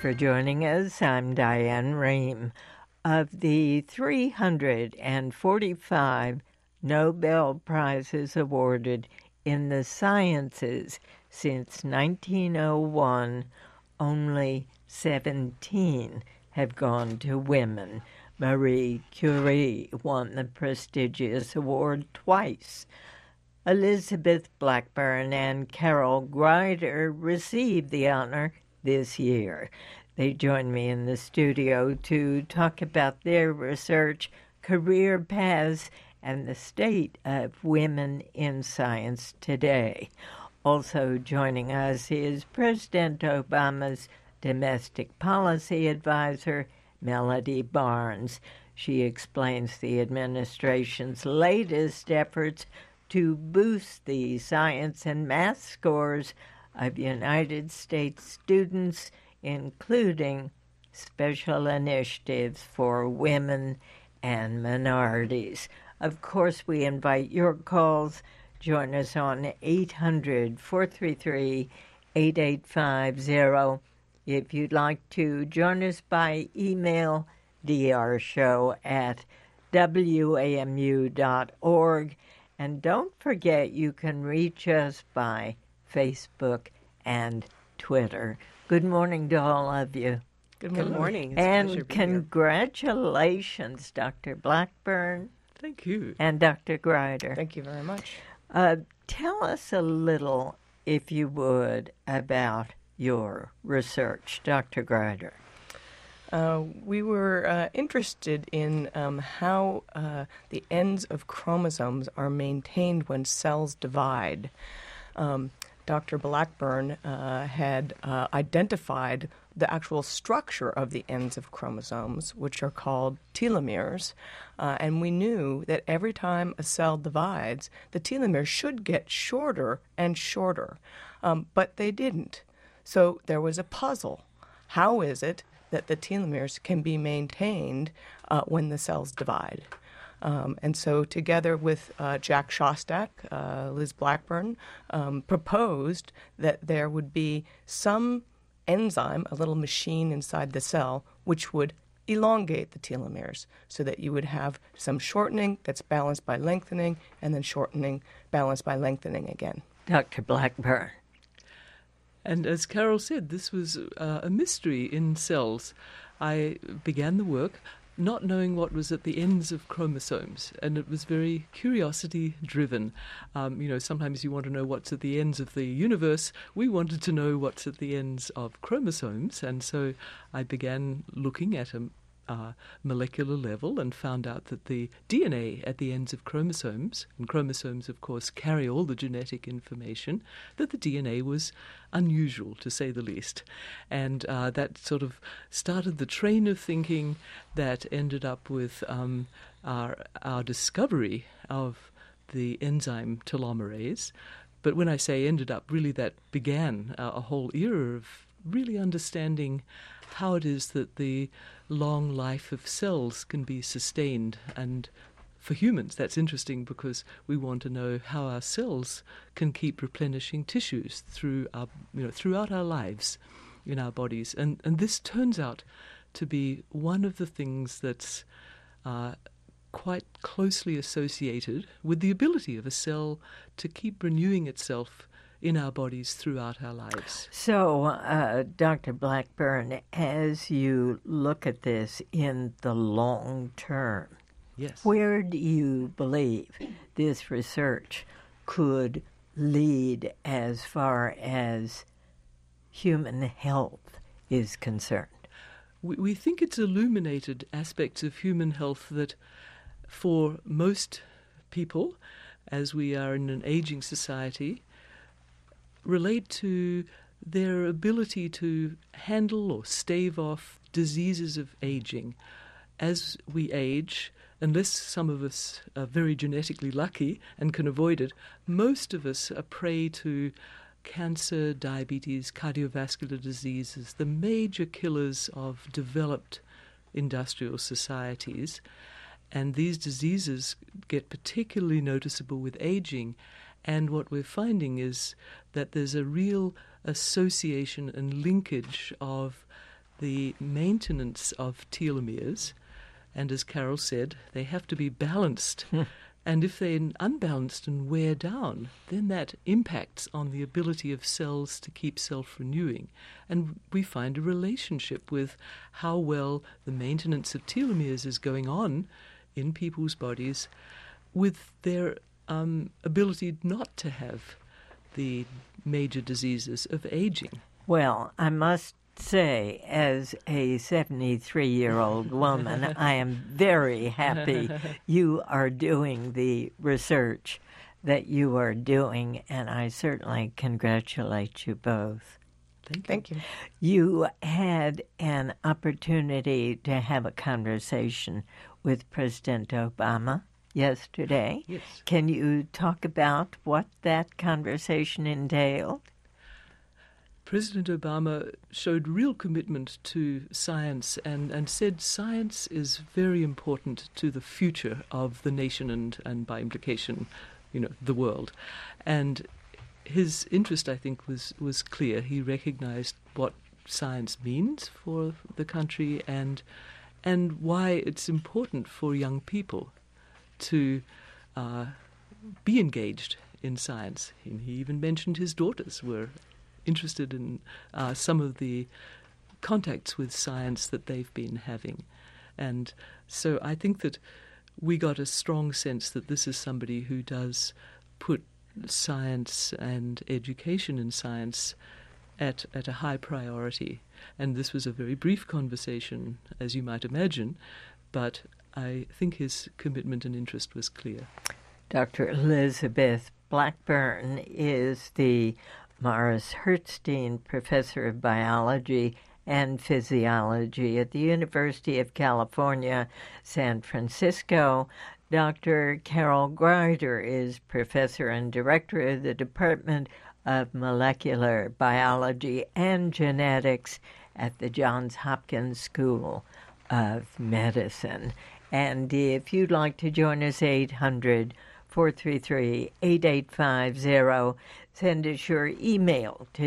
for joining us. I'm Diane Rehm. Of the 345 Nobel Prizes awarded in the sciences since 1901, only 17 have gone to women. Marie Curie won the prestigious award twice. Elizabeth Blackburn and Carol Greider received the honor this year. They joined me in the studio to talk about their research, career paths, and the state of women in science today. Also joining us is President Obama's domestic policy advisor, Melody Barnes. She explains the administration's latest efforts to boost the science and math scores of United States students, including special initiatives for women and minorities. Of course, we invite your calls. Join us on 800-433-8850. If you'd like to join us by email, drshow@wamu.org. And don't forget, you can reach us by Facebook and Twitter. Good morning to all of you. Good morning. And congratulations, Dr. Blackburn. Thank you. And Dr. Greider. Thank you very much. Tell us a little, if you would, about your research, Dr. Greider. We were interested in how the ends of chromosomes are maintained when cells divide. Dr. Blackburn had identified the actual structure of the ends of chromosomes, which are called telomeres, and we knew that every time a cell divides, the telomeres should get shorter and shorter, but they didn't. So there was a puzzle. How is it that the telomeres can be maintained when the cells divide? And so together with Jack Szostak, Liz Blackburn, proposed that there would be some enzyme, a little machine inside the cell, which would elongate the telomeres so that you would have some shortening that's balanced by lengthening, and then shortening balanced by lengthening again. Dr. Blackburn. And as Carol said, this was a mystery in cells. I began the work not knowing what was at the ends of chromosomes, and it was very curiosity-driven. Sometimes you want to know what's at the ends of the universe. We wanted to know what's at the ends of chromosomes, and so I began looking at a molecular level and found out that the DNA at the ends of chromosomes, and chromosomes, of course, carry all the genetic information, that the DNA was unusual, to say the least. And that sort of started the train of thinking that ended up with our discovery of the enzyme telomerase. But when I say ended up, really that began a whole era of really understanding how it is that the long life of cells can be sustained. And for humans, that's interesting because we want to know how our cells can keep replenishing tissues throughout our lives in our bodies. And this turns out to be one of the things that's quite closely associated with the ability of a cell to keep renewing itself in our bodies throughout our lives. So, Dr. Blackburn, as you look at this in the long term, yes, where do you believe this research could lead as far as human health is concerned? We think it's illuminated aspects of human health that for most people, as we are in an aging society, relate to their ability to handle or stave off diseases of aging. As we age, unless some of us are very genetically lucky and can avoid it, most of us are prey to cancer, diabetes, cardiovascular diseases, the major killers of developed industrial societies. And these diseases get particularly noticeable with aging. And what we're finding is that there's a real association and linkage of the maintenance of telomeres, and as Carol said, they have to be balanced. And if they're unbalanced and wear down, then that impacts on the ability of cells to keep self-renewing. And we find a relationship with how well the maintenance of telomeres is going on in people's bodies with their ability not to have the major diseases of aging. Well, I must say, as a 73-year-old woman, I am very happy you are doing the research that you are doing, and I certainly congratulate you both. Thank you. You had an opportunity to have a conversation with President Obama yesterday. Yes. Can you talk about what that conversation entailed? President Obama showed real commitment to science and said science is very important to the future of the nation and by implication, the world. And his interest, I think, was clear. He recognized what science means for the country and why it's important for young people to be engaged in science. And he even mentioned his daughters were interested in some of the contacts with science that they've been having. And so I think that we got a strong sense that this is somebody who does put science and education in science at a high priority. And this was a very brief conversation, as you might imagine, but I think his commitment and interest was clear. Dr. Elizabeth Blackburn is the Morris Hertzstein Professor of Biology and Physiology at the University of California, San Francisco. Dr. Carol Greider is Professor and Director of the Department of Molecular Biology and Genetics at the Johns Hopkins School of Medicine. And if you'd like to join us, 800-433-8850. Send us your email to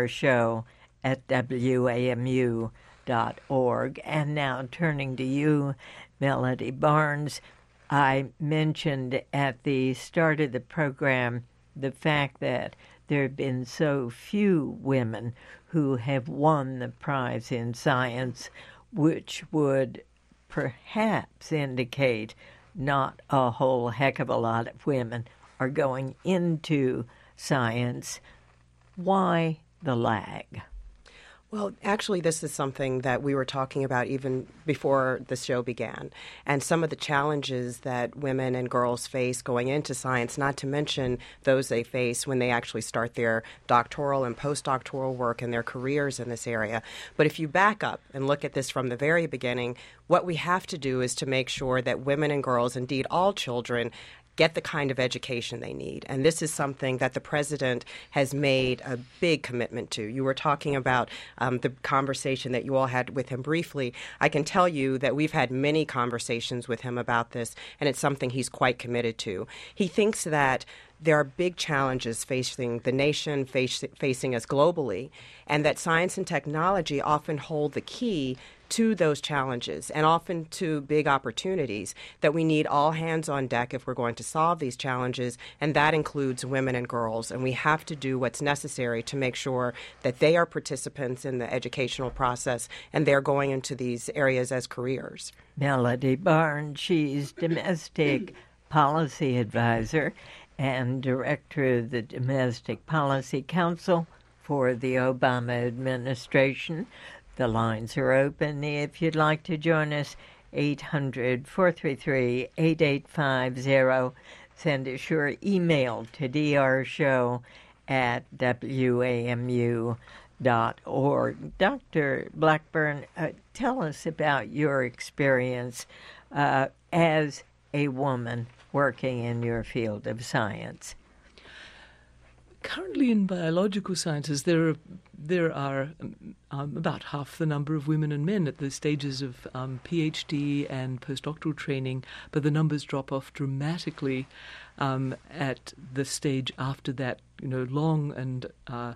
drshow@wamu.org. And now turning to you, Melody Barnes, I mentioned at the start of the program the fact that there have been so few women who have won the prize in science, which would perhaps indicate not a whole heck of a lot of women are going into science. Why the lag? Well, actually, this is something that we were talking about even before the show began. And some of the challenges that women and girls face going into science, not to mention those they face when they actually start their doctoral and postdoctoral work and their careers in this area. But if you back up and look at this from the very beginning, what we have to do is to make sure that women and girls, indeed all children, get the kind of education they need. And this is something that the president has made a big commitment to. You were talking about the conversation that you all had with him briefly. I can tell you that we've had many conversations with him about this, and it's something he's quite committed to. He thinks that there are big challenges facing the nation, facing us globally, and that science and technology often hold the key to those challenges and often to big opportunities, that we need all hands on deck if we're going to solve these challenges, and that includes women and girls. And we have to do what's necessary to make sure that they are participants in the educational process and they're going into these areas as careers. Melody Barnes, she's domestic policy advisor and director of the Domestic Policy Council for the Obama administration. The lines are open. If you'd like to join us, 800-433-8850. Send us your email to drshow@wamu.org. Dr. Blackburn, tell us about your experience as a woman working in your field of science. Currently in biological sciences, there are about half the number of women and men at the stages of PhD and postdoctoral training, but the numbers drop off dramatically at the stage after that, long and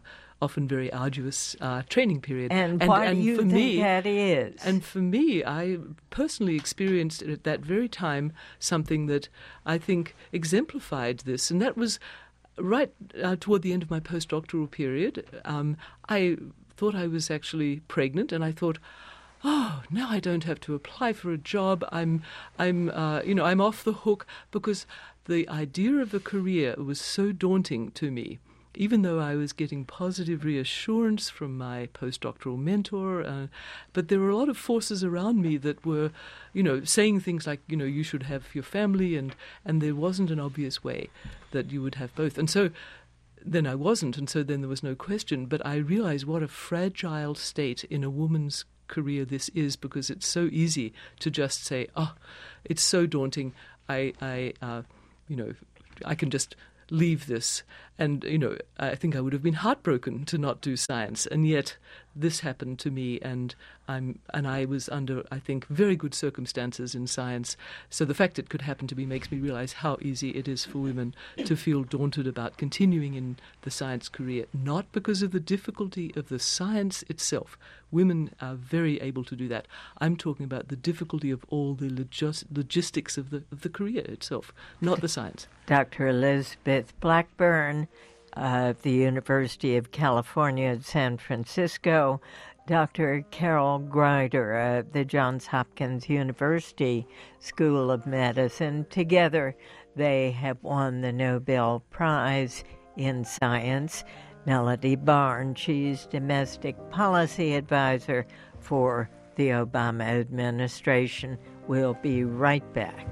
often very arduous training period. And why do you think that is? And for me, I personally experienced at that very time something that I think exemplified this, and that was right toward the end of my postdoctoral period. I thought I was actually pregnant, and I thought, oh, now I don't have to apply for a job. I'm off the hook, because the idea of a career was so daunting to me. Even though I was getting positive reassurance from my postdoctoral mentor, but there were a lot of forces around me that were, saying things like, you should have your family, and there wasn't an obvious way that you would have both. And so then I wasn't, and so then there was no question. But I realized what a fragile state in a woman's career this is, because it's so easy to just say, oh, it's so daunting, I can just leave this. And, I think I would have been heartbroken to not do science. And yet this happened to me, and I was under, I think, very good circumstances in science. So the fact it could happen to me makes me realize how easy it is for women to feel daunted about continuing in the science career, not because of the difficulty of the science itself. Women are very able to do that. I'm talking about the difficulty of all the logistics of the career itself, not the science. Dr. Elizabeth Blackburn of the University of California at San Francisco, Dr. Carol Greider of the Johns Hopkins University School of Medicine. Together, they have won the Nobel Prize in Science. Melody Barnes, she's domestic policy advisor for the Obama administration. We'll be right back.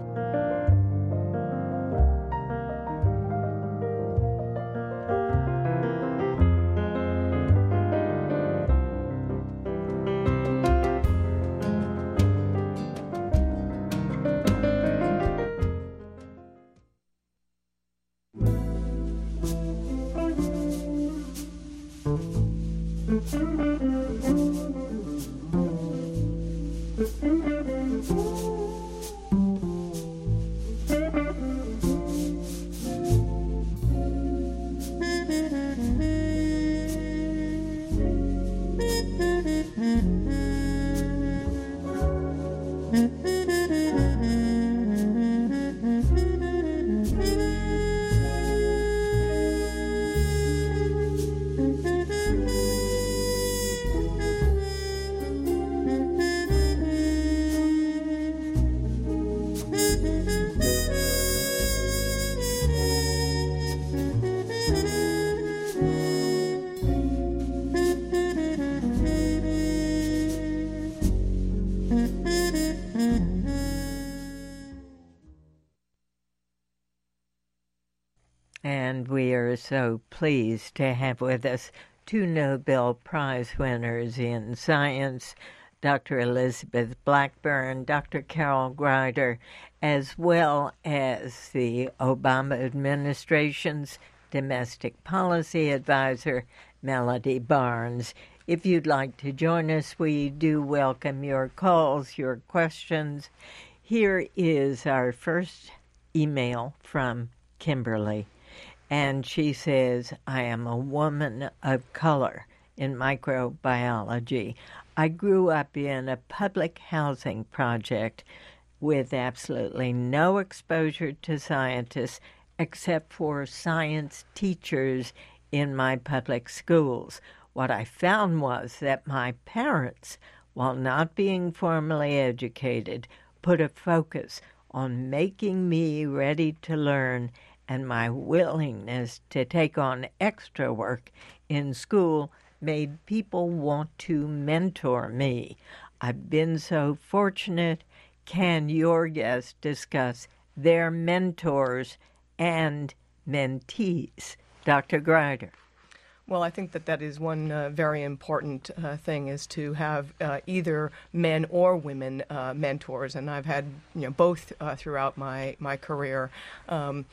And we are so pleased to have with us two Nobel Prize winners in science, Dr. Elizabeth Blackburn, Dr. Carol Greider, as well as the Obama administration's domestic policy advisor, Melody Barnes. If you'd like to join us, we do welcome your calls, your questions. Here is our first email from Kimberly. And she says, I am a woman of color in microbiology. I grew up in a public housing project with absolutely no exposure to scientists except for science teachers in my public schools. What I found was that my parents, while not being formally educated, put a focus on making me ready to learn, and my willingness to take on extra work in school made people want to mentor me. I've been so fortunate. Can your guests discuss their mentors and mentees? Dr. Greider. Well, I think that is one very important thing, is to have either men or women mentors, and I've had both throughout my career, and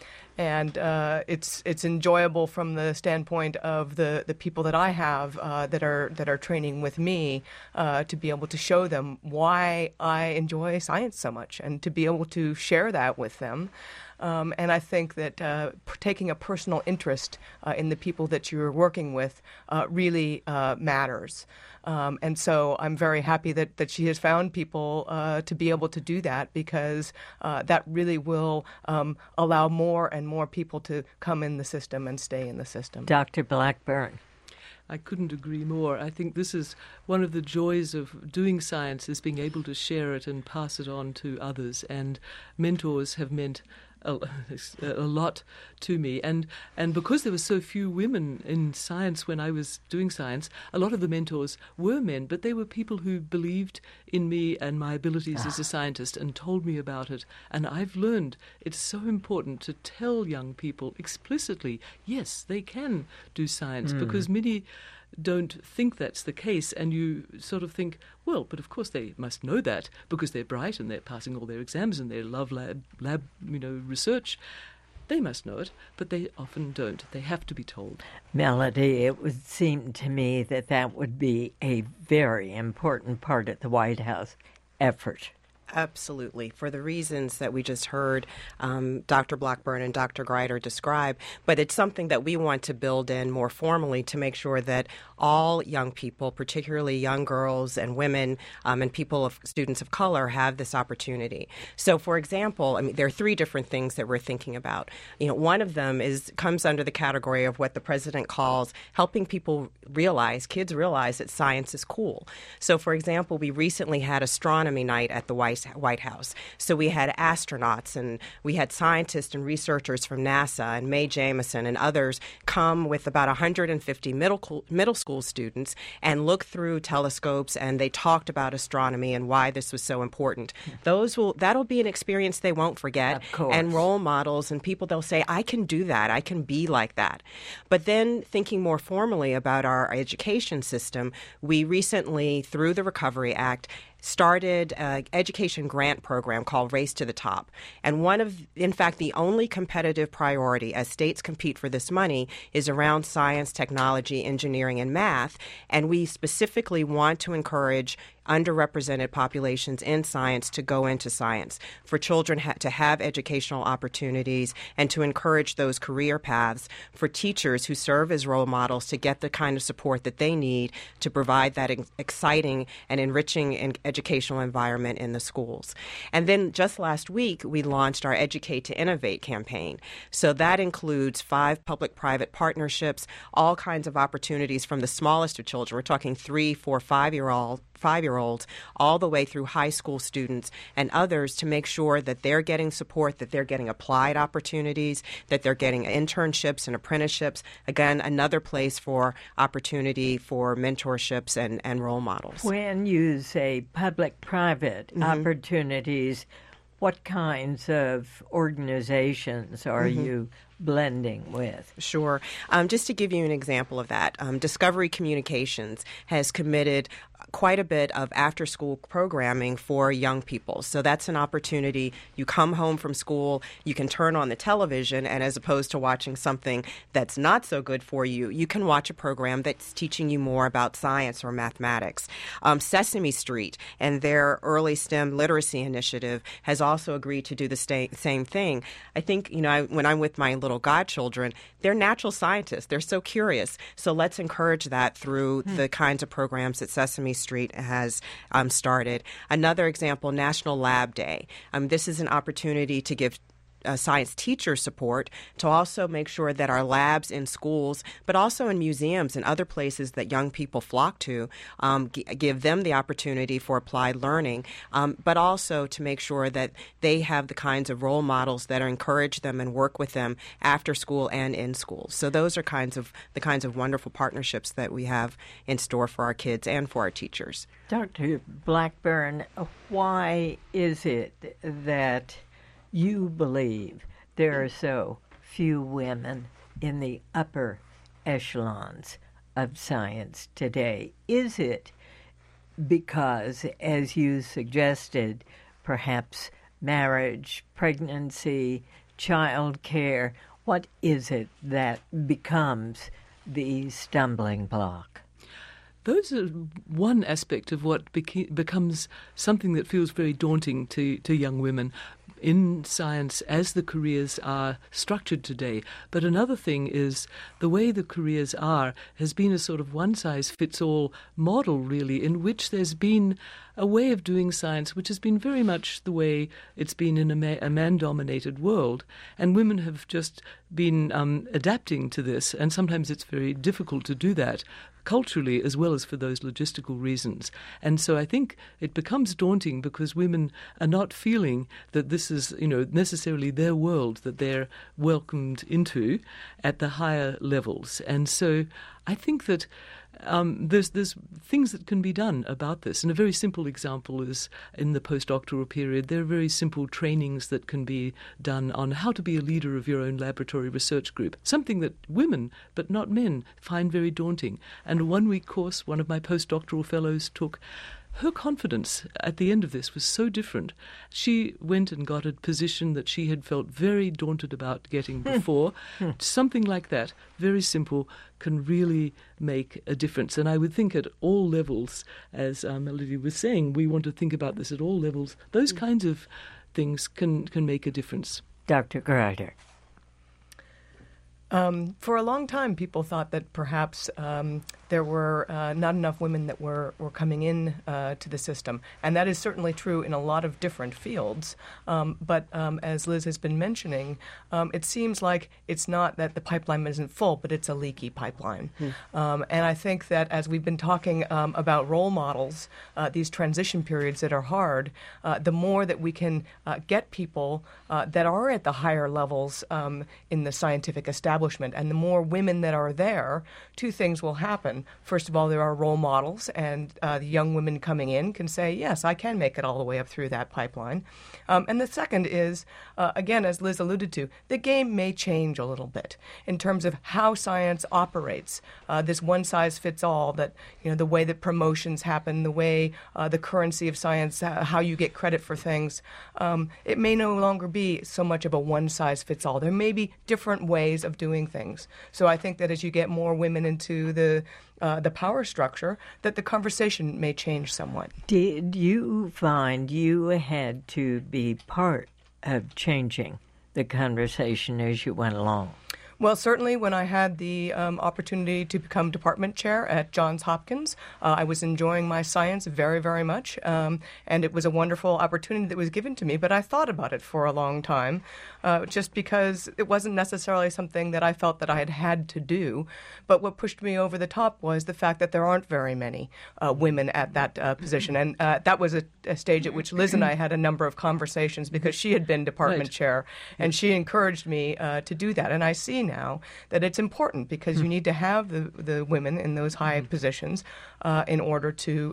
it's enjoyable from the standpoint of the people that I have that are training with me to be able to show them why I enjoy science so much, and to be able to share that with them. And I think that taking a personal interest in the people that you're working with really matters. And so I'm very happy that she has found people to be able to do that, because that really will allow more and more people to come in the system and stay in the system. Dr. Blackburn. I couldn't agree more. I think this is one of the joys of doing science, is being able to share it and pass it on to others. And mentors have meant a lot to me. And because there were so few women in science when I was doing science, a lot of the mentors were men, but they were people who believed in me and my abilities as a scientist and told me about it. And I've learned it's so important to tell young people explicitly, yes, they can do science, because many don't think that's the case, and you sort of think, well, but of course they must know that because they're bright and they're passing all their exams and they love lab research. They must know it, but they often don't. They have to be told. Melody, it would seem to me that would be a very important part of the White House effort. Absolutely, for the reasons that we just heard Dr. Blackburn and Dr. Greider describe, but it's something that we want to build in more formally to make sure that all young people, particularly young girls and women and students of color, have this opportunity. So, for example, there are three different things that we're thinking about. One of them comes under the category of what the president calls helping people kids realize that science is cool. So, for example, we recently had astronomy night at the White House. So we had astronauts and we had scientists and researchers from NASA and Mae Jemison and others come with about 150 middle school students and look through telescopes, and they talked about astronomy and why this was so important. That'll be an experience they won't forget. Of course. And role models and people, they'll say, I can do that. I can be like that. But then thinking more formally about our education system, we recently, through the Recovery Act, started an education grant program called Race to the Top. And in fact, the only competitive priority as states compete for this money is around science, technology, engineering, and math. And we specifically want to encourage underrepresented populations in science to go into science, for children to have educational opportunities, and to encourage those career paths, for teachers who serve as role models to get the kind of support that they need to provide that exciting and enriching educational environment in the schools. And then just last week, we launched our Educate to Innovate campaign. So that includes 5 public-private partnerships, all kinds of opportunities from the smallest of children. We're talking 3, 4, 5-year-olds, all the way through high school students and others, to make sure that they're getting support, that they're getting applied opportunities, that they're getting internships and apprenticeships. Again, another place for opportunity for mentorships and role models. When you say public-private opportunities, what kinds of organizations are you blending with? Sure. Just to give you an example of that, Discovery Communications has committed quite a bit of after-school programming for young people. So that's an opportunity. You come home from school, you can turn on the television, and as opposed to watching something that's not so good for you, you can watch a program that's teaching you more about science or mathematics. Sesame Street and their early STEM literacy initiative has also agreed to do the same thing. I think, when I'm with my little godchildren, they're natural scientists. They're so curious. So let's encourage that through the kinds of programs that Sesame Street has started. Another example, National Lab Day. This is an opportunity to give science teacher support to also make sure that our labs in schools, but also in museums and other places that young people flock to, give them the opportunity for applied learning, but also to make sure that they have the kinds of role models that encourage them and work with them after school and in school. So those are the kinds of wonderful partnerships that we have in store for our kids and for our teachers. Dr. Blackburn, why is it that you believe there are so few women in the upper echelons of science today? Is it because, as you suggested, perhaps marriage, pregnancy, child care? What is it that becomes the stumbling block? Those are one aspect of what becomes something that feels very daunting to young women. in science as the careers are structured today. But another thing is the way the careers are has been a sort of one-size-fits-all model, really, in which there's been a way of doing science which has been very much the way it's been in a man-dominated world. And women have just been adapting to this, and sometimes it's very difficult to do that culturally as well as for those logistical reasons. And so I think it becomes daunting because women are not feeling that this is, necessarily their world that they're welcomed into at the higher levels. And so I think that there's things that can be done about this. And a very simple example is in the postdoctoral period, there are very simple trainings that can be done on how to be a leader of your own laboratory research group, something that women, but not men, find very daunting. And a one-week course one of my postdoctoral fellows took. Her confidence at the end of this was so different. She went and got a position that she had felt very daunted about getting before. Something like that, very simple, can really make a difference. And I would think at all levels, as Melody was saying, we want to think about this at all levels. Those kinds of things can make a difference. Dr. Greider. For a long time, people thought that perhaps there were not enough women that were coming in to the system. And that is certainly true in a lot of different fields. But as Liz has been mentioning, it seems like it's not that the pipeline isn't full, but it's a leaky pipeline. And I think that as we've been talking about role models, these transition periods that are hard, the more that we can get people that are at the higher levels in the scientific establishment, and the more women that are there, two things will happen. First of all, there are role models, and the young women coming in can say, yes, I can make it all the way up through that pipeline. And the second is, again, as Liz alluded to, the game may change a little bit in terms of how science operates. This one-size-fits-all, that the way that promotions happen, the way the currency of science, how you get credit for things, it may no longer be so much of a one-size-fits-all. There may be different ways of doing things. So I think that as you get more women into the power structure, that the conversation may change somewhat. Did you find you had to be part of changing the conversation as you went along? Well, certainly when I had the opportunity to become department chair at Johns Hopkins, I was enjoying my science very, very much, and it was a wonderful opportunity that was given to me, but I thought about it for a long time, just because it wasn't necessarily something that I felt that I had to do. But what pushed me over the top was the fact that there aren't very many women at that position, and that was a stage at which Liz and I had a number of conversations because she had been department chair, and she encouraged me to do that, and I see now that it's important because you need to have the women in those high positions in order to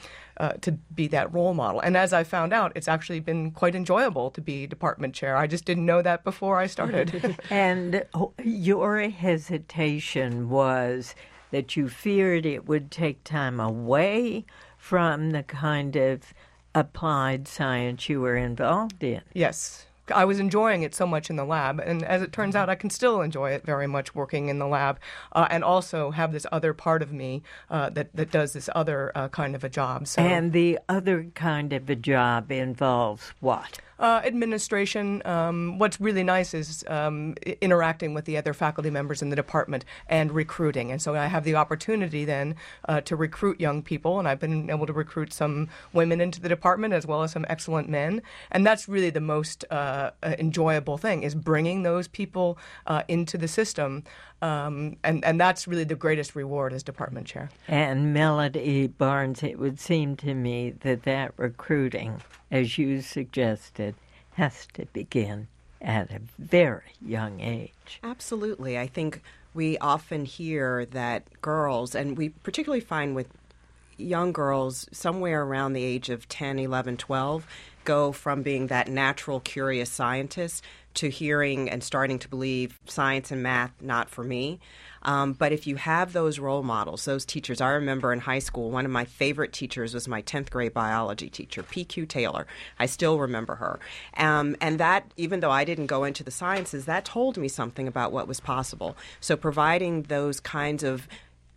be that role model. And as I found out, it's actually been quite enjoyable to be department chair. I just didn't know that before I started. And your hesitation was that you feared it would take time away from the kind of applied science you were involved in. Yes. I was enjoying it so much in the lab, and as it turns out, I can still enjoy it very much working in the lab, and also have this other part of me that does this other kind of a job. So. And the other kind of a job involves what? Administration. What's really nice is interacting with the other faculty members in the department and recruiting. And so I have the opportunity then to recruit young people, and I've been able to recruit some women into the department as well as some excellent men. And that's really the most enjoyable thing, is bringing those people into the system. And that's really the greatest reward as department chair. And Melody Barnes, it would seem to me that recruiting, as you suggested, has to begin at a very young age. Absolutely. I think we often hear that girls, and we particularly find with young girls somewhere around the age of 10, 11, 12, go from being that natural, curious scientist to hearing and starting to believe science and math, not for me. But if you have those role models, those teachers, I remember in high school, one of my favorite teachers was my 10th grade biology teacher, P.Q. Taylor. I still remember her. And that, even though I didn't go into the sciences, that told me something about what was possible. So providing those kinds of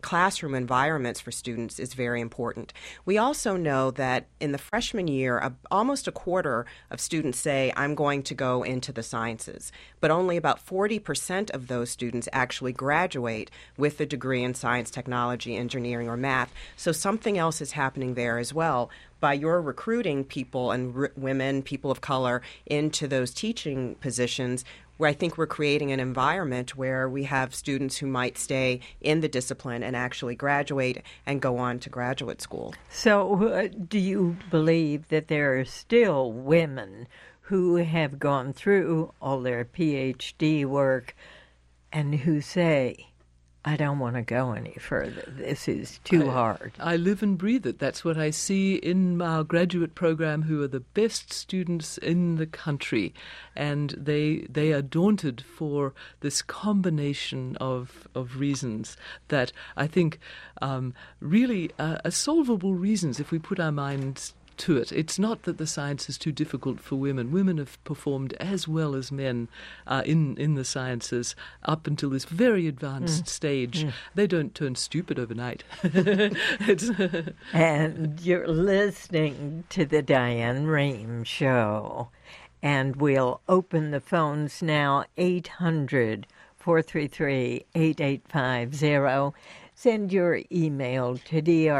classroom environments for students is very important. We also know that in the freshman year, almost a quarter of students say, I'm going to go into the sciences, but only about 40% of those students actually graduate with a degree in science, technology, engineering, or math. So something else is happening there as well. By your recruiting people and women, people of color, into those teaching positions, where I think we're creating an environment where we have students who might stay in the discipline and actually graduate and go on to graduate school. So do you believe that there are still women who have gone through all their PhD work and who say, I don't want to go any further. This is too hard. I live and breathe it. That's what I see in our graduate program, who are the best students in the country. And they are daunted for this combination of reasons that I think really are solvable reasons if we put our minds to it. It's not that the science is too difficult for women. Women have performed as well as men in the sciences up until this very advanced stage. They don't turn stupid overnight. And you're listening to the Diane Rehm Show. And we'll open the phones now, 800-433-8850. Send your email to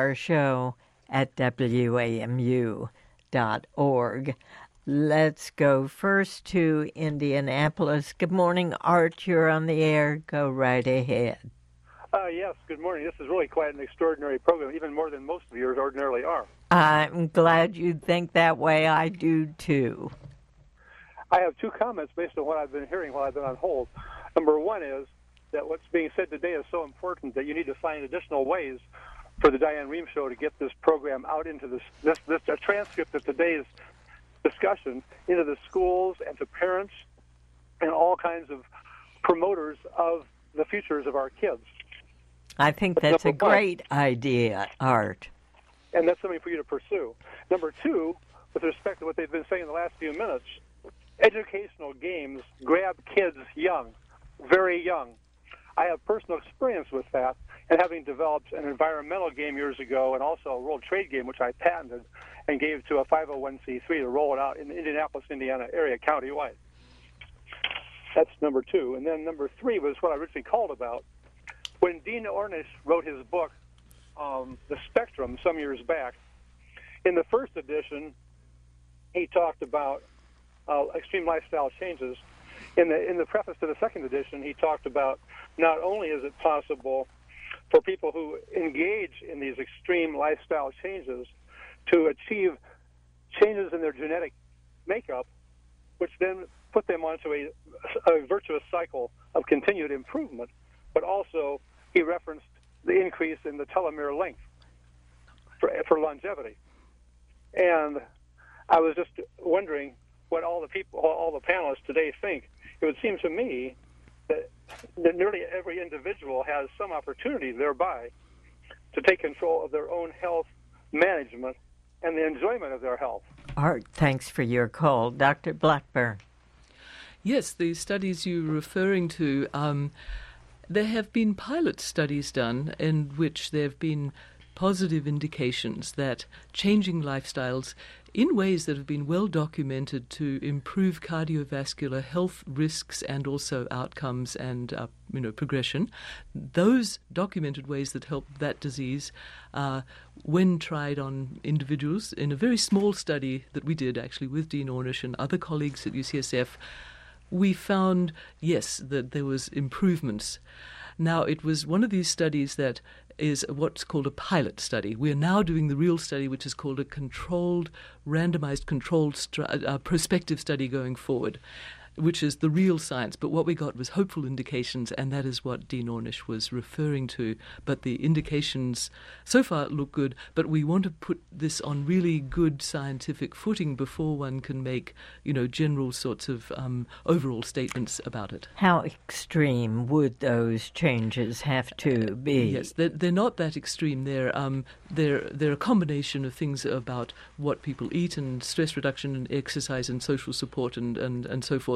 drshow@wamu.org. Let's go first to Indianapolis. Good morning, Art. You're on the air. Go right ahead. Yes, good morning. This is really quite an extraordinary program, even more than most of yours ordinarily are. I'm glad you think that way. I do, too. I have two comments based on what I've been hearing while I've been on hold. Number one is that what's being said today is so important that you need to find additional ways for the Diane Rehm Show to get this program out into this a transcript of today's discussion into the schools and to parents and all kinds of promoters of the futures of our kids. I think that's a great idea, Art. And that's something for you to pursue. Number two, with respect to what they've been saying in the last few minutes, educational games grab kids young, very young. I have personal experience with that, and having developed an environmental game years ago and also a World Trade game, which I patented and gave to a 501c3 to roll it out in the Indianapolis, Indiana area countywide. That's number two. And then number three was what I originally called about. When Dean Ornish wrote his book, The Spectrum, some years back, in the first edition, he talked about extreme lifestyle changes. In the preface to the second edition, he talked about not only is it possible for people who engage in these extreme lifestyle changes to achieve changes in their genetic makeup, which then put them onto a virtuous cycle of continued improvement, but also he referenced the increase in the telomere length for longevity. And I was just wondering what all the panelists today think. It would seem to me that nearly every individual has some opportunity thereby to take control of their own health management and the enjoyment of their health. Art, thanks for your call. Dr. Blackburn. Yes, the studies you're referring to, there have been pilot studies done in which there have been positive indications that changing lifestyles in ways that have been well documented to improve cardiovascular health risks and also outcomes and progression. Those documented ways that help that disease, when tried on individuals in a very small study that we did actually with Dean Ornish and other colleagues at UCSF, we found, yes, that there was improvements. Now, it was one of these studies that is what's called a pilot study. We are now doing the real study, which is called a randomized controlled prospective study going forward, which is the real science. But what we got was hopeful indications, and that is what Dean Ornish was referring to. But the indications so far look good, but we want to put this on really good scientific footing before one can make, general sorts of overall statements about it. How extreme would those changes have to be? Yes, they're not that extreme. They're a combination of things about what people eat and stress reduction and exercise and social support and so forth.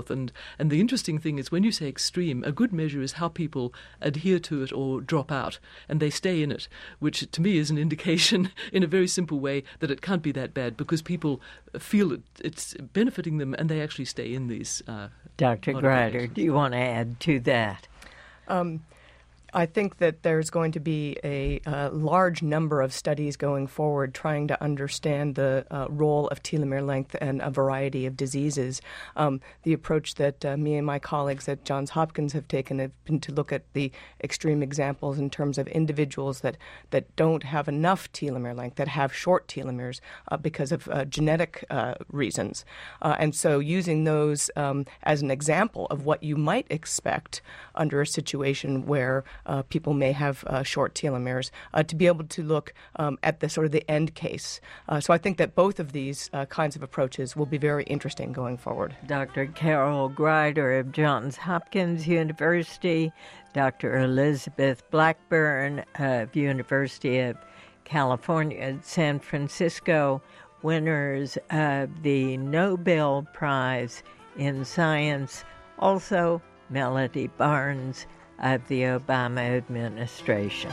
forth. And the interesting thing is when you say extreme, a good measure is how people adhere to it or drop out, and they stay in it, which to me is an indication in a very simple way that it can't be that bad because people feel it's benefiting them and they actually stay in these. Dr. Greider, do you want to add to that? I think that there's going to be a large number of studies going forward trying to understand the role of telomere length and a variety of diseases. The approach that me and my colleagues at Johns Hopkins have taken have been to look at the extreme examples in terms of individuals that don't have enough telomere length, that have short telomeres because of genetic reasons. And so using those as an example of what you might expect under a situation where people may have short telomeres, to be able to look at the sort of the end case. So I think that both of these kinds of approaches will be very interesting going forward. Dr. Carol Greider of Johns Hopkins University, Dr. Elizabeth Blackburn of University of California at San Francisco, winners of the Nobel Prize in Science, also Melody Barnes of the Obama administration.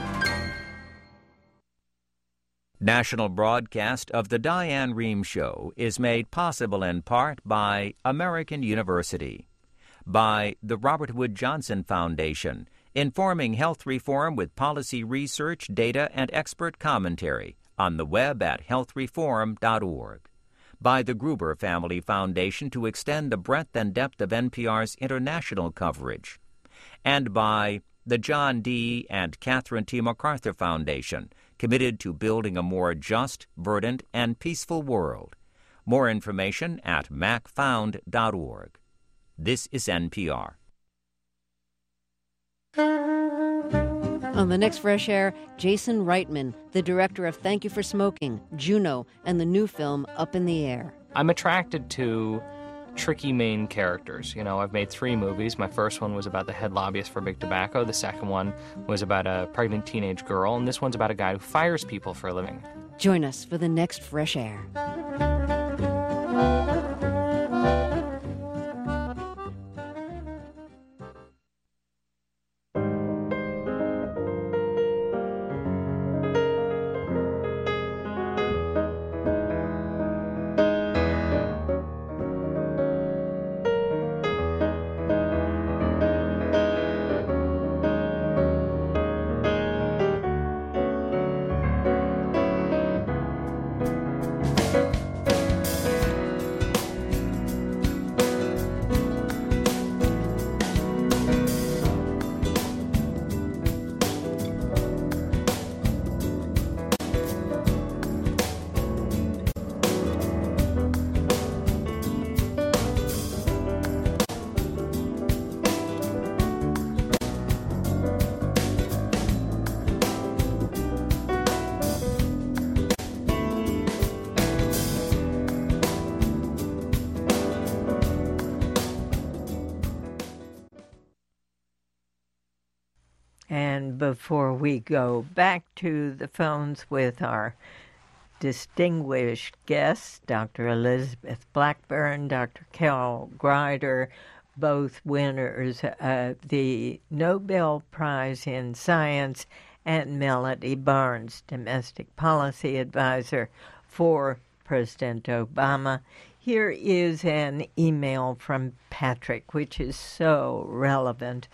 National broadcast of the Diane Rehm Show is made possible in part by American University, by the Robert Wood Johnson Foundation, informing health reform with policy research, data, and expert commentary on the web at healthreform.org, by the Gruber Family Foundation to extend the breadth and depth of NPR's international coverage, and by the John D. and Catherine T. MacArthur Foundation, committed to building a more just, verdant, and peaceful world. More information at macfound.org. This is NPR. On the next Fresh Air, Jason Reitman, the director of Thank You for Smoking, Juno, and the new film Up in the Air. I'm attracted to tricky main characters. I've made 3 movies. My first one was about the head lobbyist for big tobacco. The second one was about a pregnant teenage girl. And this one's about a guy who fires people for a living. Join us for the next Fresh Air. And before we go back to the phones with our distinguished guests, Dr. Elizabeth Blackburn, Dr. Carol Greider, both winners of the Nobel Prize in Science, and Melody Barnes, domestic policy advisor for President Obama. Here is an email from Patrick, which is so relevant.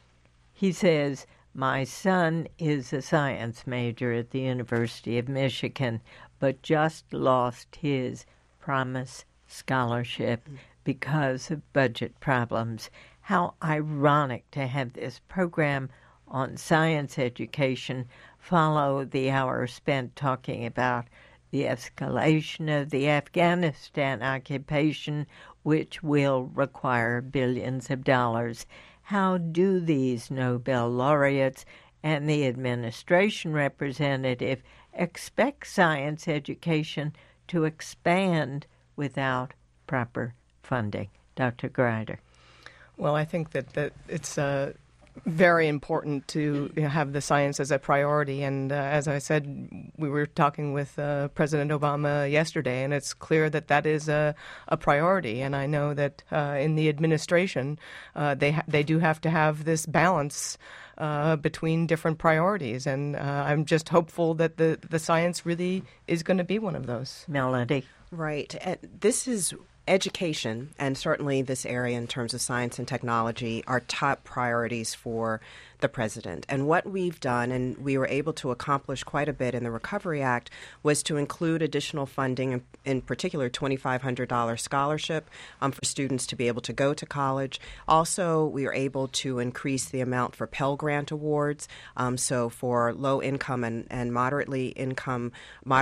He says, my son is a science major at the University of Michigan, but just lost his Promise Scholarship because of budget problems. How ironic to have this program on science education follow the hour spent talking about the escalation of the Afghanistan occupation, which will require billions of dollars. How do these Nobel laureates and the administration representative expect science education to expand without proper funding? Dr. Greider. Well, I think that it's very important to have the science as a priority. And as I said, we were talking with President Obama yesterday, and it's clear that that is a priority. And I know that in the administration, they do have to have this balance between different priorities. And I'm just hopeful that the science really is going to be one of those. Melody. Right. This is education, and certainly this area in terms of science and technology, are top priorities for the president. And what we've done, and we were able to accomplish quite a bit in the Recovery Act, was to include additional funding, in particular $2,500 scholarship for students to be able to go to college. Also, we were able to increase the amount for Pell Grant awards. So for low-income and moderate income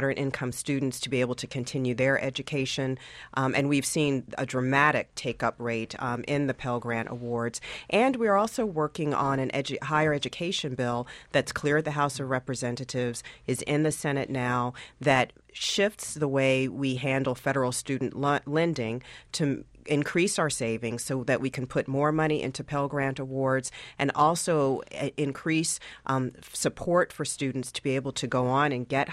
students to be able to continue their education. And we've seen a dramatic take-up rate in the Pell Grant awards. And we are also working on an higher education bill that's cleared the House of Representatives, is in the Senate now, that shifts the way we handle federal student lending to increase our savings so that we can put more money into Pell Grant awards, and also increase support for students to be able to go on and get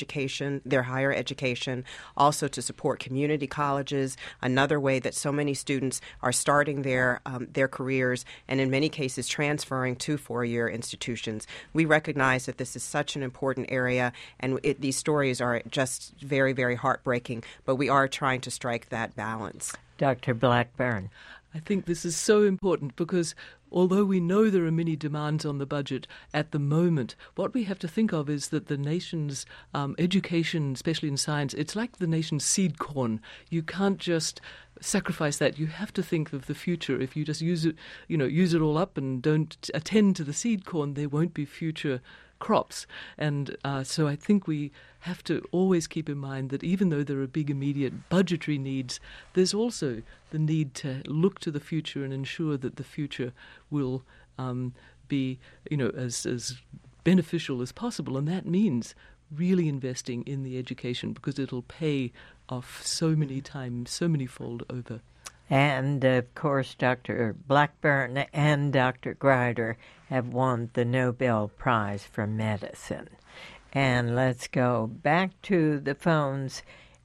their higher education, also to support community colleges, another way that so many students are starting their careers and in many cases transferring to four-year institutions. We recognize that this is such an important area, and these stories are just very, very heartbreaking, but we are trying to strike that balance. Dr. Blackburn. I think this is so important because although we know there are many demands on the budget at the moment, what we have to think of is that the nation's education, especially in science, it's like the nation's seed corn. You can't just sacrifice that. You have to think of the future. If you just use it all up and don't attend to the seed corn, there won't be future crops. And so I think we have to always keep in mind that even though there are big immediate budgetary needs, there's also the need to look to the future and ensure that the future will be, as beneficial as possible. And that means really investing in the education, because it'll pay off so many times, so many-fold over. And, of course, Dr. Blackburn and Dr. Grider have won the Nobel Prize for Medicine. And let's go back to the phones,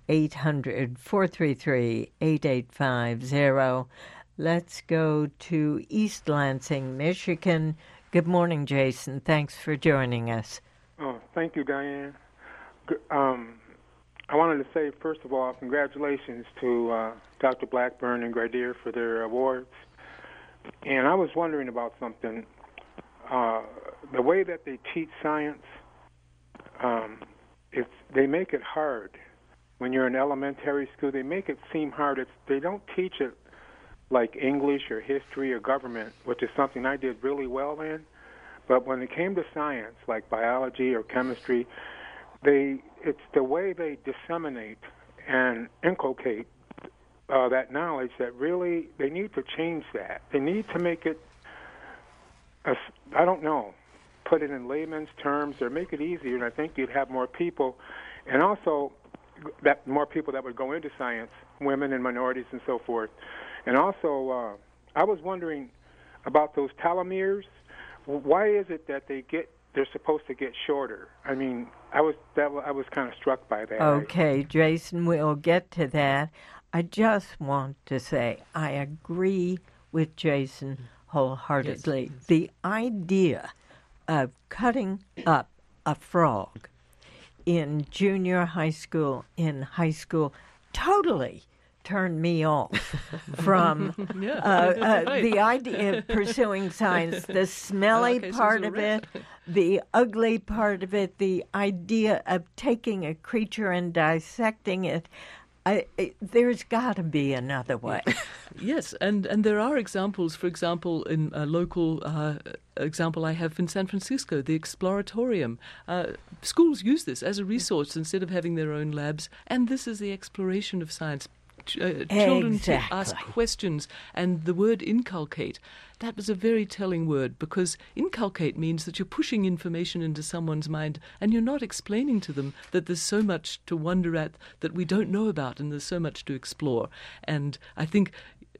800-433-8850. Let's go to East Lansing, Michigan. Good morning, Jason. Thanks for joining us. Oh, thank you, Diane. I wanted to say, first of all, congratulations to Dr. Blackburn and Grider for their awards. And I was wondering about something. The way that they teach science, they make it hard. When you're in elementary school, they make it seem hard. They don't teach it like English or history or government, which is something I did really well in. But when it came to science, like biology or chemistry, it's the way they disseminate and inculcate that knowledge that really they need to change that. They need to make it, put it in layman's terms or make it easier, and I think you'd have more people, and also that more people that would go into science, women and minorities and so forth. And also, I was wondering about those telomeres. Why is it that they're supposed to get shorter? I mean, I was kind of struck by that. Okay, Jason, we'll get to that. I just want to say I agree with Jason wholeheartedly. Yes. The idea of cutting up a frog in junior high school, in high school, totally turned me off from the idea of pursuing science, the smelly part of it, the ugly part of it, the idea of taking a creature and dissecting it. There's got to be another way. Yes, and there are examples. For example, in a local example I have in San Francisco, the Exploratorium. Schools use this as a resource instead of having their own labs, and this is the exploration of science. Children to ask questions, and the word inculcate, that was a very telling word, because inculcate means that you're pushing information into someone's mind and you're not explaining to them that there's so much to wonder at that we don't know about and there's so much to explore. And I think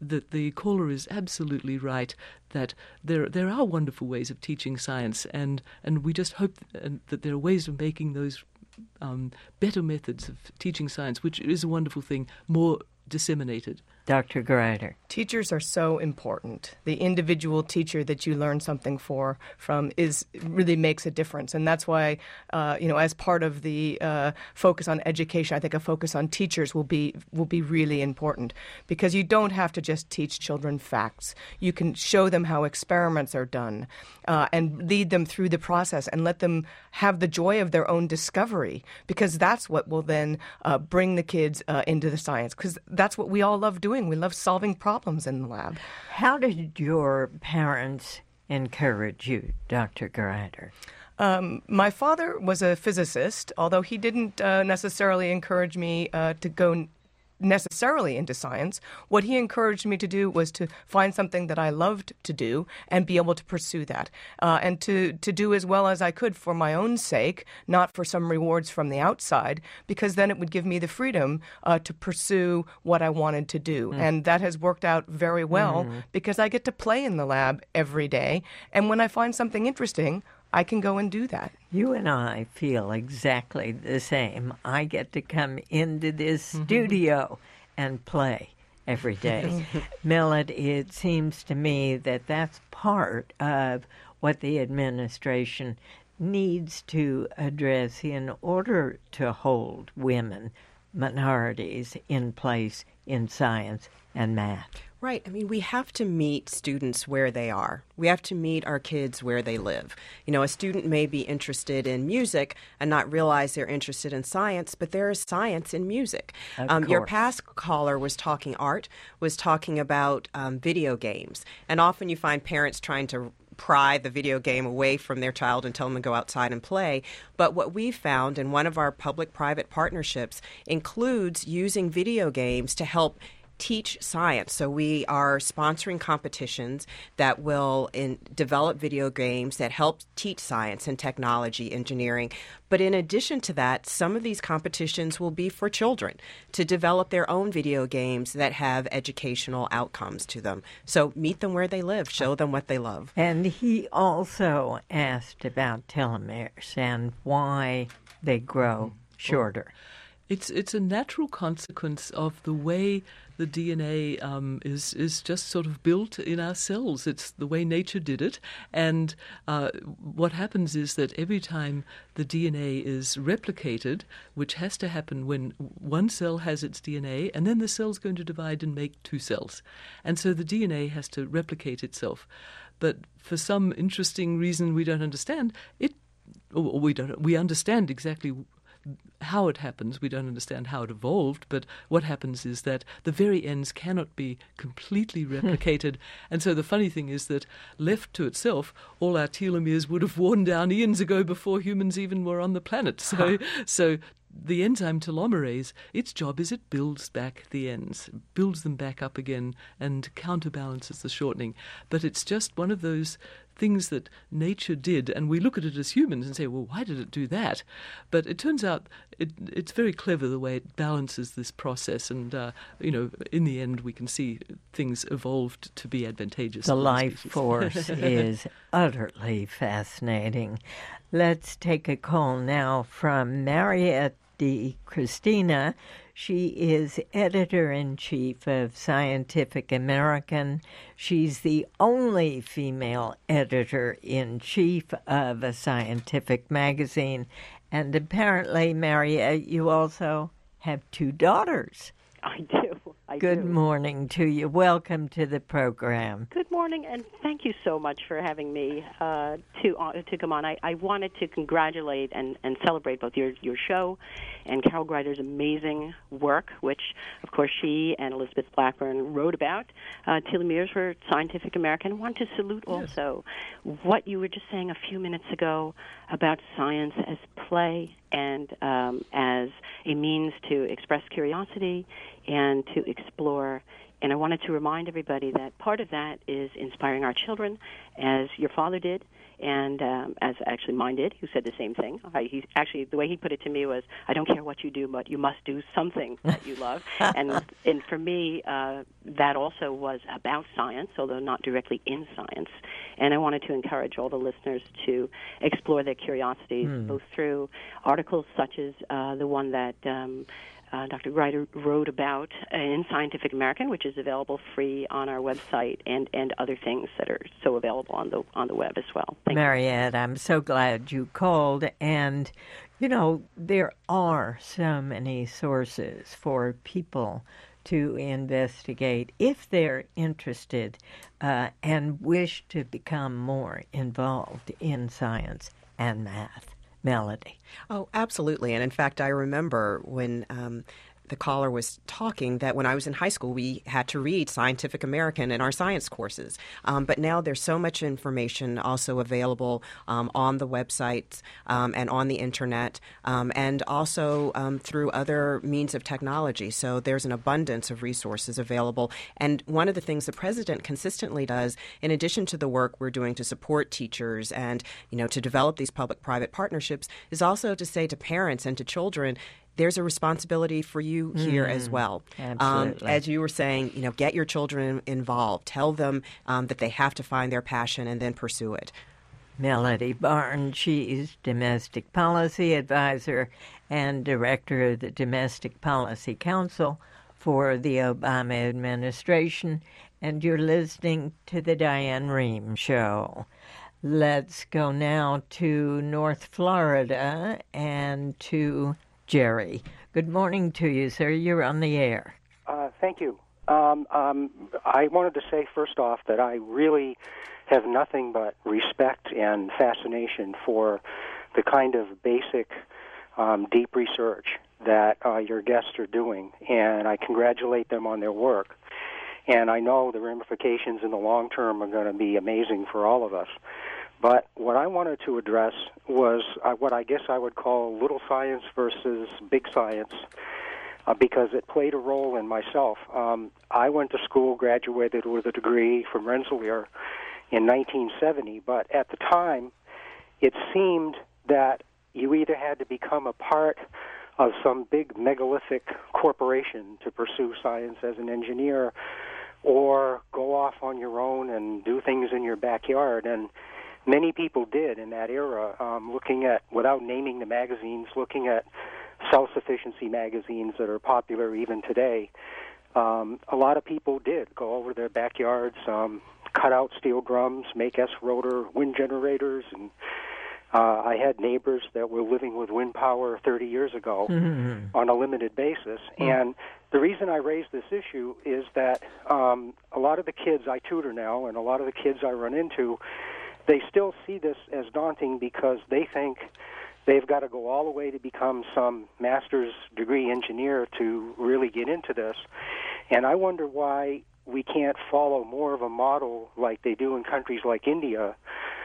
that the caller is absolutely right, that there are wonderful ways of teaching science, and we just hope that there are ways of making those better methods of teaching science, which is a wonderful thing, more disseminated. Dr. Greider. Teachers are so important. The individual teacher that you learn something from really makes a difference, and that's why, as part of the focus on education, I think a focus on teachers will be really important, because you don't have to just teach children facts. You can show them how experiments are done, and lead them through the process, and let them have the joy of their own discovery, because that's what will then bring the kids into the science, because that's what we all love doing. We love solving problems in the lab. How did your parents encourage you, Dr. Greider? My father was a physicist, although he didn't necessarily encourage me to go necessarily into science. What he encouraged me to do was to find something that I loved to do and be able to pursue that, and to do as well as I could for my own sake, not for some rewards from the outside, because then it would give me the freedom to pursue what I wanted to do. And that has worked out very well, because I get to play in the lab every day, and when I find something interesting, I can go and do that. You and I feel exactly the same. I get to come into this studio and play every day. Millet, it seems to me that that's part of what the administration needs to address in order to hold women, minorities in place in science and math. Right. I mean, we have to meet students where they are. We have to meet our kids where they live. A student may be interested in music and not realize they're interested in science, but there is science in music. Your past caller was talking about video games. And often you find parents trying to pry the video game away from their child and tell them to go outside and play. But what we found in one of our public-private partnerships includes using video games to help teach science. So we are sponsoring competitions that will develop video games that help teach science and technology, engineering. But in addition to that, some of these competitions will be for children to develop their own video games that have educational outcomes to them. So meet them where they live, show them what they love. And he also asked about telomeres and why they grow shorter. It's a natural consequence of the way the DNA is just sort of built in our cells. It's the way nature did it. And what happens is that every time the DNA is replicated, which has to happen when one cell has its DNA, and then the cell's going to divide and make two cells. And so the DNA has to replicate itself. But for some interesting reason we don't understand, we understand exactly how it happens. We don't understand how it evolved, but what happens is that the very ends cannot be completely replicated. And so the funny thing is that left to itself, all our telomeres would have worn down eons ago before humans even were on the planet. So the enzyme telomerase, its job is it builds back the ends, builds them back up again and counterbalances the shortening. But it's just one of those things that nature did, and we look at it as humans and say, well, why did it do that? But it turns out it's very clever the way it balances this process, and in the end we can see things evolved to be advantageous. The life force is utterly fascinating. Let's take a call now from Mariette Di Cristina. She is editor-in-chief of Scientific American. She's the only female editor-in-chief of a scientific magazine. And apparently, Mariette, you also have two daughters. I do. Good morning to you. Welcome to the program. Good morning, and thank you so much for having me to come on. I wanted to congratulate and celebrate both your show and Carol Greider's amazing work, which, of course, she and Elizabeth Blackburn wrote about. Telomeres for Scientific American. I want to salute also what you were just saying a few minutes ago about science as play and as a means to express curiosity and to explore. And I wanted to remind everybody that part of that is inspiring our children, as your father did, And as actually mine did, who said the same thing. He actually, the way he put it to me was, I don't care what you do, but you must do something that you love. and for me, that also was about science, although not directly in science. And I wanted to encourage all the listeners to explore their curiosities, both through articles such as the one that Dr. Grider wrote about in Scientific American, which is available free on our website, and other things that are so available on the web as well. Thank Mariette, I'm so glad you called. And, you know, there are so many sources for people to investigate if they're interested and wish to become more involved in science and math. Melody. Oh, absolutely. And in fact, I remember when the caller was talking that when I was in high school, we had to read Scientific American in our science courses. But now there's so much information also available on the websites and on the internet and also through other means of technology. So there's an abundance of resources available. And one of the things the president consistently does, in addition to the work we're doing to support teachers and, you know, to develop these public-private partnerships, is also to say to parents and to children, there's a responsibility for you here as well. Absolutely. As you were saying, you know, get your children involved. Tell them that they have to find their passion and then pursue it. Melody Barnes, she's Domestic Policy Advisor and Director of the Domestic Policy Council for the Obama administration, and you're listening to the Diane Rehm Show. Let's go now to North Florida and to Jerry. Good morning to you, sir. You're on the air. Thank you. I wanted to say first off that I really have nothing but respect and fascination for the kind of basic, deep research that your guests are doing, and I congratulate them on their work. And I know the ramifications in the long term are going to be amazing for all of us. But what I wanted to address was what I guess I would call little science versus big science, because it played a role in myself. I went to school, graduated with a degree from Rensselaer in 1970, but at the time it seemed that you either had to become a part of some big megalithic corporation to pursue science as an engineer or go off on your own and do things in your backyard. And many people did in that era, looking at, without naming the magazines, looking at self-sufficiency magazines that are popular even today. A lot of people did go over their backyards, cut out steel drums, make S-rotor wind generators, and I had neighbors that were living with wind power 30 years ago on a limited basis. And the reason I raise this issue is that a lot of the kids I tutor now and a lot of the kids I run into, they still see this as daunting because they think they've got to go all the way to become some master's degree engineer to really get into this. And I wonder why we can't follow more of a model like they do in countries like India,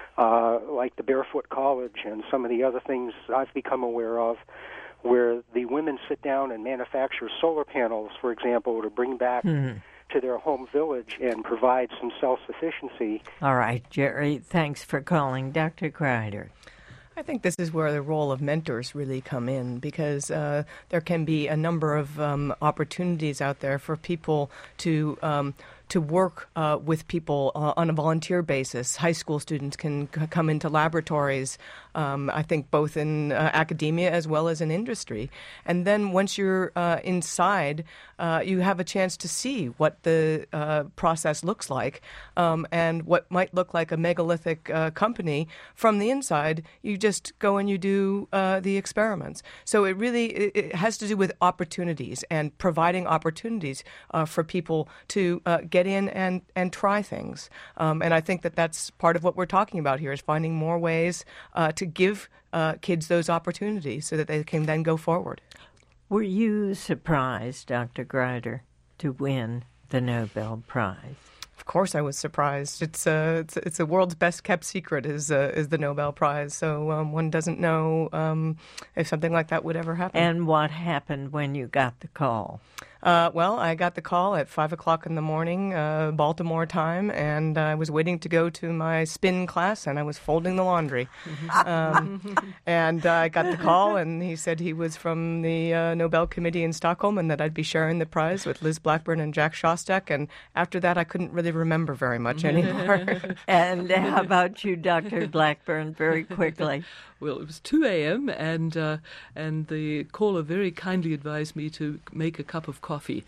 like the Barefoot College and some of the other things I've become aware of, where the women sit down and manufacture solar panels, for example, to bring back to their home village and provide some self-sufficiency. All right, Jerry, thanks for calling. Dr. Grider. I think this is where the role of mentors really come in, because there can be a number of opportunities out there for people to work with people on a volunteer basis. High school students can come into laboratories, I think both in academia as well as in industry. And then once you're inside, you have a chance to see what the process looks like and what might look like a megalithic company. From the inside, you just go and you do the experiments. So it has to do with opportunities and providing opportunities for people to get in and try things. And I think that that's part of what we're talking about here, is finding more ways to give kids those opportunities so that they can then go forward. Were you surprised, Dr. Grider, to win the Nobel Prize? Of course, I was surprised. It's the world's best kept secret is the Nobel Prize. So one doesn't know if something like that would ever happen. And what happened when you got the call? Well, I got the call at 5 o'clock in the morning, Baltimore time, and I was waiting to go to my spin class, and I was folding the laundry. And I got the call, and he said he was from the Nobel Committee in Stockholm and that I'd be sharing the prize with Liz Blackburn and Jack Szostak. And after that, I couldn't really remember very much anymore. And how about you, Dr. Blackburn, very quickly? Well, it was 2 a.m. and the caller very kindly advised me to make a cup of coffee.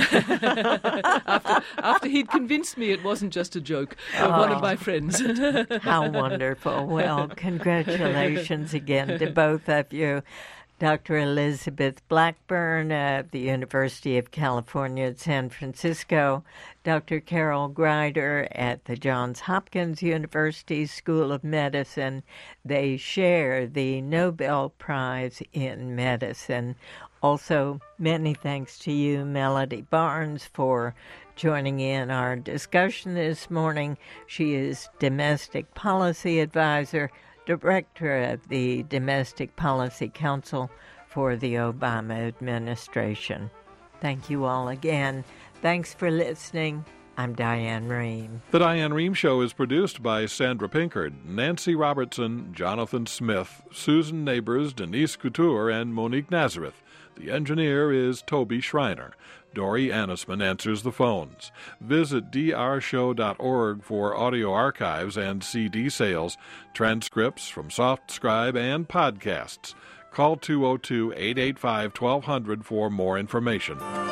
after he'd convinced me it wasn't just a joke of one of my friends. How wonderful. Well, congratulations again to both of you. Dr. Elizabeth Blackburn of the University of California at San Francisco, Dr. Carol Greider at the Johns Hopkins University School of Medicine. They share the Nobel Prize in Medicine. Also, many thanks to you, Melody Barnes, for joining in our discussion this morning. She is Domestic Policy Advisor, Director of the Domestic Policy Council for the Obama administration. Thank you all again. Thanks for listening. I'm Diane Rehm. The Diane Rehm Show is produced by Sandra Pinkard, Nancy Robertson, Jonathan Smith, Susan Neighbors, Denise Couture, and Monique Nazareth. The engineer is Toby Schreiner. Dory Annisman answers the phones. Visit drshow.org for audio archives and CD sales, transcripts from SoftScribe, and podcasts. Call 202-885-1200 for more information.